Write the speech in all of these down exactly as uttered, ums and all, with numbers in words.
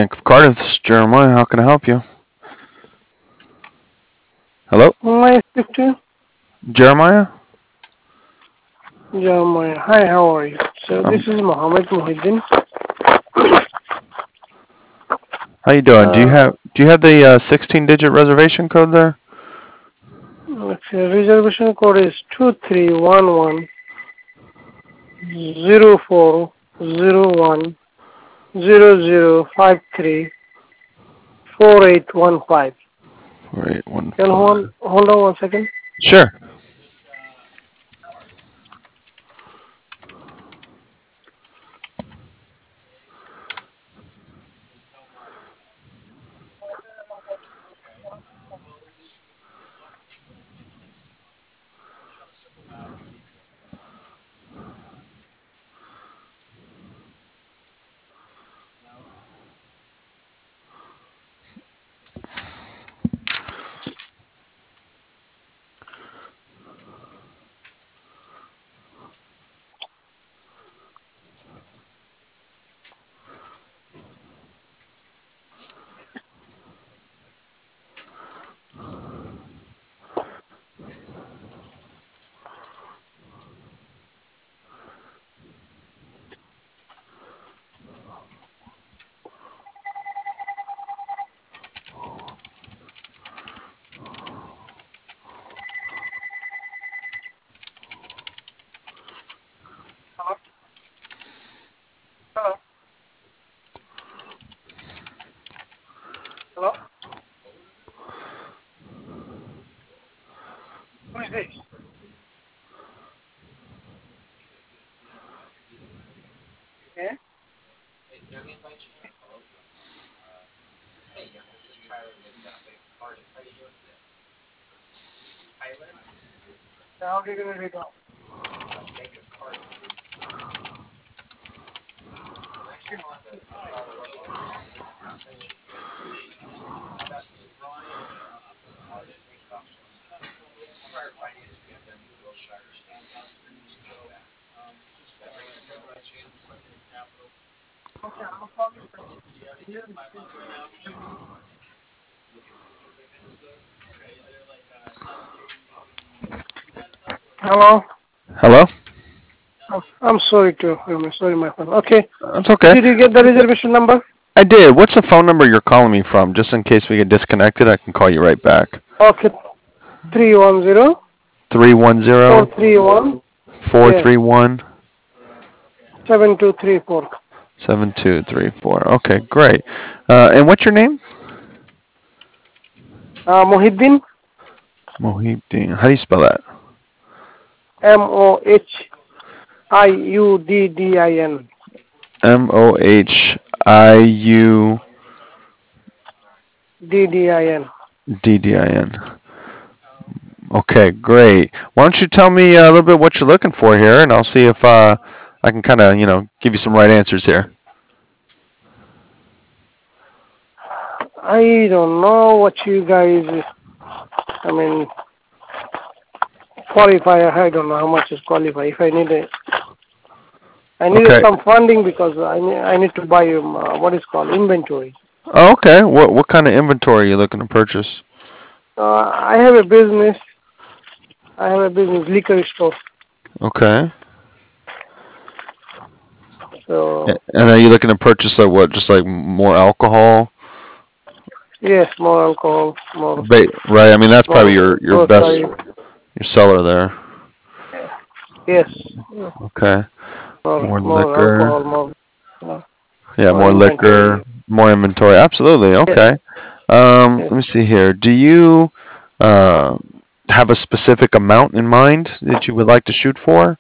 Bank of Cardiff. This is Jeremiah. How can I help you? Hello? My fifteen. Jeremiah? Jeremiah. Hi, how are you? So Um, this is Mohammed Muhyiddin. how you doing? Do you Uh, have do you have the uh, sixteen digit reservation code there? okay, reservation code is two three one one zero four zero one zero zero five three four eight one five. four eight one Can hold five. hold on one second. Sure. Hello? Hello? Hello? Who is this? Yeah? How did you read off? Okay, I'm calling you. Hello? Hello? Oh, I'm sorry to, I'm sorry, my friend. Okay. That's okay. Did you get the reservation number? I did. What's the phone number you're calling me from? Just in case we get disconnected, I can call you right back. Okay. three one zero Three one four zero three one. four Yeah. three one seven two three four. seven two three four. Okay, great. Uh, and what's your name? Uh, Mohiddin. Mohideen. How do you spell that? M O H I U D D I N. M O H I U D D I N. D D I N. Okay, great. Why don't you tell me uh, a little bit what you're looking for here, and I'll see if uh, I can kind of, you know, give you some right answers here. I don't know what you guys, I mean, qualify. I don't know how much is qualify. If I need a, I needed Okay. some funding because I need, I need to buy um, uh, what is called inventory. Oh, okay. What what kind of inventory are you looking to purchase? Uh, I have a business. I have a business liquor store. Okay. So And are you looking to purchase like what? Just like more alcohol? yes, more alcohol, more Ba- right. I mean, that's probably more your your best grocery. your seller there. Yes, Okay. more More more liquor. alcohol, more uh, Yeah, more more inventory. liquor, more inventory. Absolutely. Yes, Okay. Um, yes. let me see here. Do you uh, have a specific amount in mind that you would like to shoot for?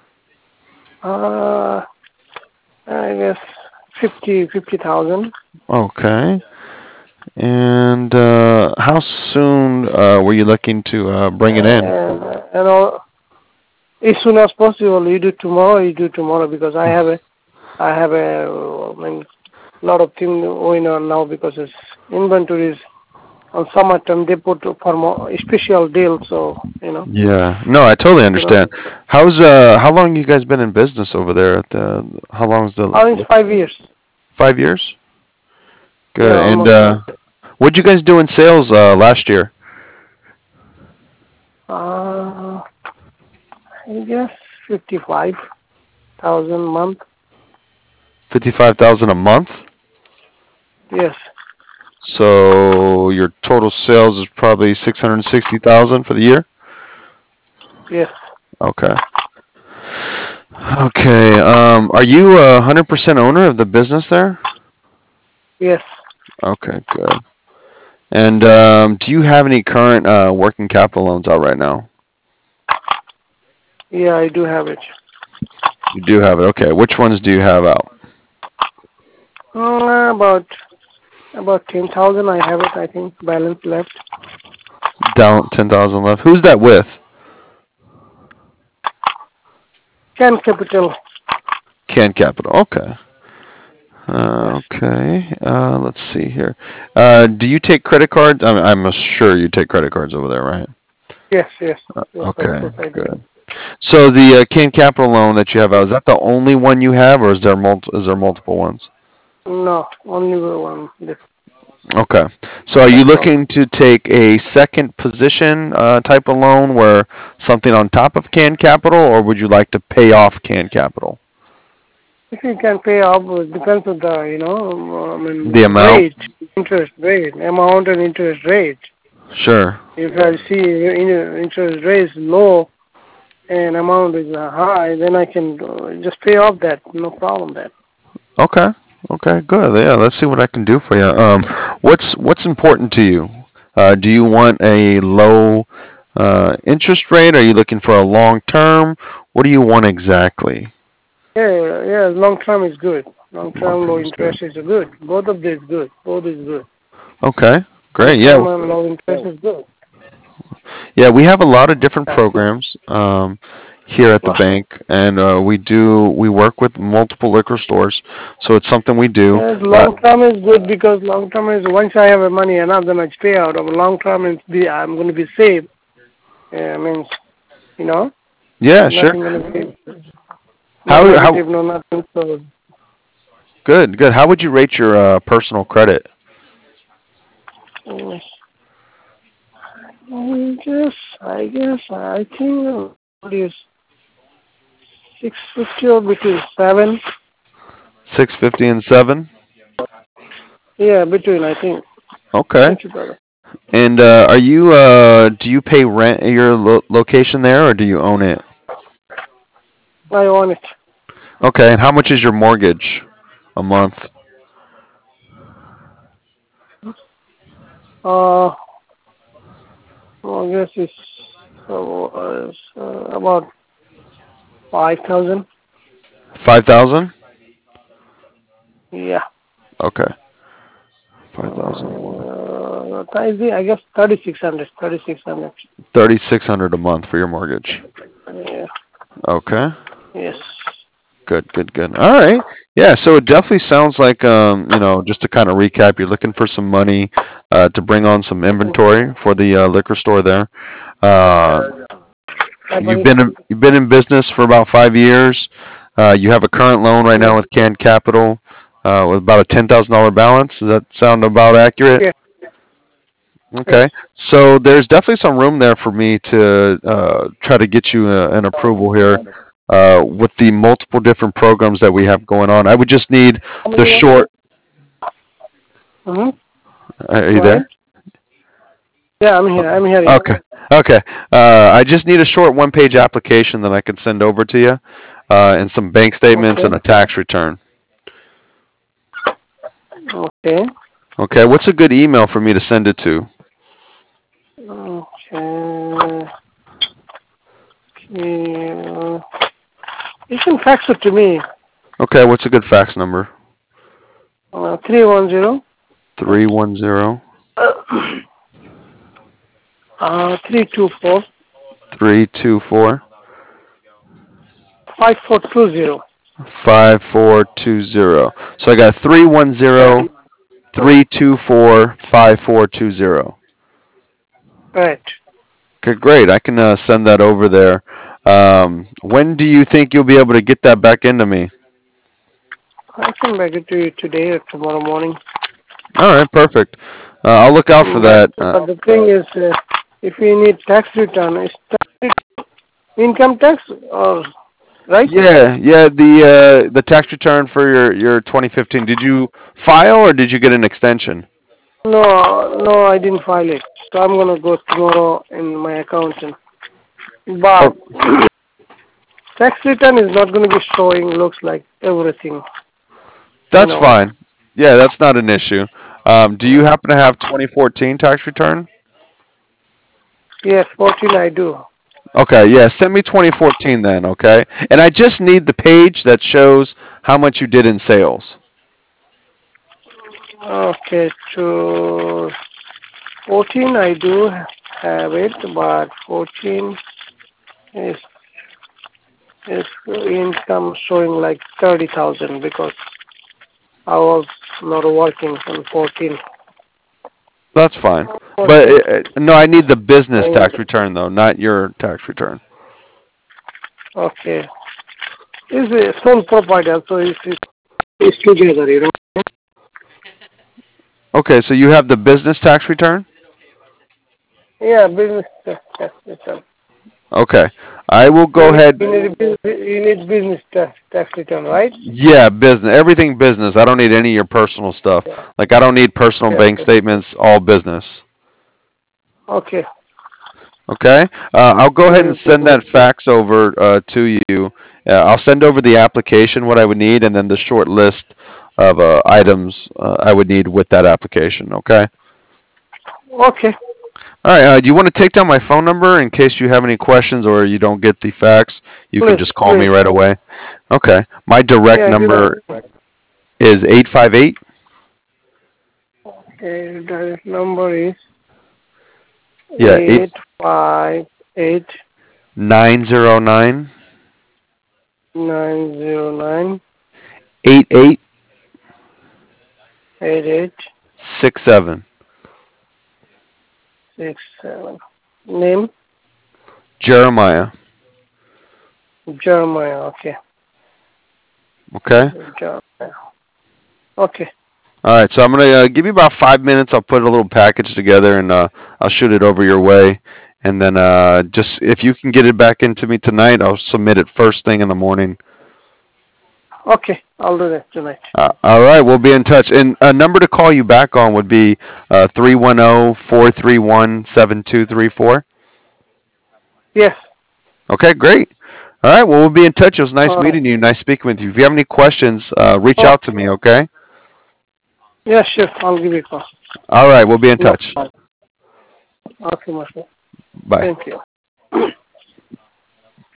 Uh, I guess fifty fifty thousand. Okay. And uh, how soon uh, were you looking to uh, bring it in? And and all, as soon as possible. You do tomorrow. You do tomorrow because I have a I have a I mean, lot of things going on now because it's inventories on summertime they put for more special deal. So you know, Yeah. No, I totally you know, understand. How's uh how long you guys been in business over there at the how long's the all in five years. five years? Yeah, Good. And almost uh, finished. what'd you guys do in sales uh, last year? Uh, I guess fifty-five thousand month. Fifty-five thousand a month. Yes, So your total sales is probably six hundred sixty thousand for the year. yes, Okay. Okay. Um, are you a hundred percent owner of the business there? yes. Okay. Good. And um, do you have any current uh, working capital loans out right now? Yeah, I do have it. You do have it. Okay. Which ones do you have out? Uh, about about ten thousand. I have it. I think balance left. Down ten thousand left. Who's that with? Can capital. Can Capital. Okay. Yes, Uh, okay. Uh, let's see here. Uh, do you take credit cards? I'm, I'm sure you take credit cards over there, right? yes, yes, Uh, yes. Of okay. course, I do. Good. So the uh, Can Capital loan that you have out, is that the only one you have, or is there multi- is there multiple ones? No, only one. This Okay. So are you that's all. looking to take a second position uh, type of loan where something on top of Can Capital, or would you like to pay off Can Capital? If you can pay off, it depends on the you know, I The mean amount? rate, interest rate, amount and interest rate. Sure. If I see in- interest rate is low and amount is uh, high, then I can uh, just pay off that. No problem. That. Okay. Okay. Good. Yeah. Let's see what I can do for you. Um, what's what's important to you? Uh, do you want a low uh, interest rate? Are you looking for a long term? What do you want exactly? Yeah, yeah. Long term is good. Long Long term low term is good. interest is good. Both of these good. Both is good. Okay. Long Great. Yeah. term and low interest is good. Yeah. We have a lot of different That's good. programs um, here at the bank, and uh, we do we work with multiple liquor stores, so it's something we do. Yes, Uh, long term is good because long term is once I have a money enough, then I pay out. Of long term is be I'm going to be safe. Yeah, means you know yeah. Sure. nothing going to be no How how negative, no nothing. So good good. How would you rate your uh, personal credit? uh, I guess I guess I think uh, what is six fifty or between seven. Six fifty and seven. Yeah, between I think. Okay. Thank you, brother. And uh, are you uh, do you pay rent at your lo- location there, or do you own it? I own it. Okay. And how much is your mortgage a month? Uh, I guess it's uh, uh, about five thousand. Five thousand. Yeah. Okay. Five thousand a month. Uh, I think I guess thirty six hundred. Thirty six hundred. Thirty six hundred a month for your mortgage. Yeah. Okay. Yes. Good. Good. Good. All right. Yeah. So it definitely sounds like um, you know, just to kind of recap, you're looking for some money uh, to bring on some inventory for the uh, liquor store there. Uh, Hi, You've buddy. been in, you've been in business for about five years. Uh, you have a current loan right Yes. now with Can Capital uh, with about a ten thousand dollar balance. Does that sound about accurate? Yes. Yes. Okay, so there's definitely some room there for me to uh, try to get you a, an approval here uh, with the multiple different programs that we have going on. I would just need How the many one? short. Mm-hmm. Are you Go there? ahead. Yeah, I'm here. I'm hearing. Okay. Okay. Uh, I just need a short one page application that I can send over to you uh, and some bank statements Okay. and a tax return. Okay. Okay. What's a good email for me to send it to? Okay. Okay. You can fax it to me. Okay. What's a good fax number? Uh, three one zero. three one zero, Uh, three two four three two four, five four two zero. five four two zero. So I got three one Right. zero, three two four, five four two zero. Right. Okay, great. I can uh, send that over there. Um, when do you think you'll be able to get that back into me? I can back it to you today or tomorrow morning. All right, perfect. Uh, I'll look out for But that. Uh, but the thing is, uh, if you need tax return, is tax income tax or right? yeah, yeah. The uh, the tax return for your your twenty fifteen. Did you file or did you get an extension? No, no, I didn't file it. So I'm gonna go tomorrow in my accountant. Oh, But tax return is not gonna be showing. Looks like everything, you that's know. fine. Yeah, that's not an issue. Um, do you happen to have twenty fourteen tax return? Yes, fourteen I do. Okay, yeah. Send me twenty fourteen then. Okay, and I just need the page that shows how much you did in sales. Okay, to fourteen I do have it, but fourteen is is income showing like thirty thousand because I was not working on fourteen. That's fine. But Okay. uh, uh, no, I need the business And, tax return though, not your tax return. okay. Is a sole proprietor, so it's, it's together, you know. Okay, so you have the business tax return? Yeah, business tax tax return. Okay. I will go You need, ahead. you need, bus- you need business tax, tax return, right? Yeah, business. Everything business. I don't need any of your personal stuff. Yeah. Like I don't need personal Okay, bank okay. statements, all business. Okay. Okay? Uh, I'll go ahead and Business send business. that fax over uh, to you. Uh, I'll send over the application, what I would need, and then the short list of uh, items uh, I would need with that application. Okay? Okay. All right. Uh, do you want to take down my phone number in case you have any questions or you don't get the fax? You can Please, just call me please. right away. Okay. My direct Yeah, give number us. is eight five eight. Okay, the number is Yeah, eight eight five eight nine zero nine nine zero nine eight eight eight eight six seven. six seven. Name Jeremiah. Jeremiah. Okay, Okay. Jeremiah. Okay, All right. So I'm gonna uh, give you about five minutes. I'll put a little package together and uh, I'll shoot it over your way. And then uh, just if you can get it back into me tonight, I'll submit it first thing in the morning. okay. I'll do that tonight. Uh, all right, we'll be in touch. And a number to call you back on would be uh, three one zero, four three one, seven two three four. Yes. Okay, great. All right, well, we'll be in touch. It was nice All right. meeting you. Nice speaking with you. If you have any questions, uh, reach Oh, out to me, okay? yeah, sure. I'll give you a call. All right, we'll be in No touch. problem. Okay, Marshall. Bye. Thank you.